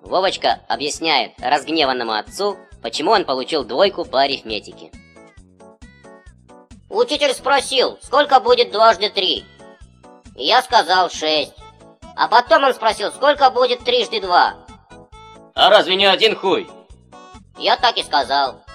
Вовочка объясняет разгневанному отцу, почему он получил двойку по арифметике. Учитель спросил, сколько будет дважды 3. И я сказал 6. А потом он спросил, сколько будет трижды 2. А разве не один хуй? Я так и сказал.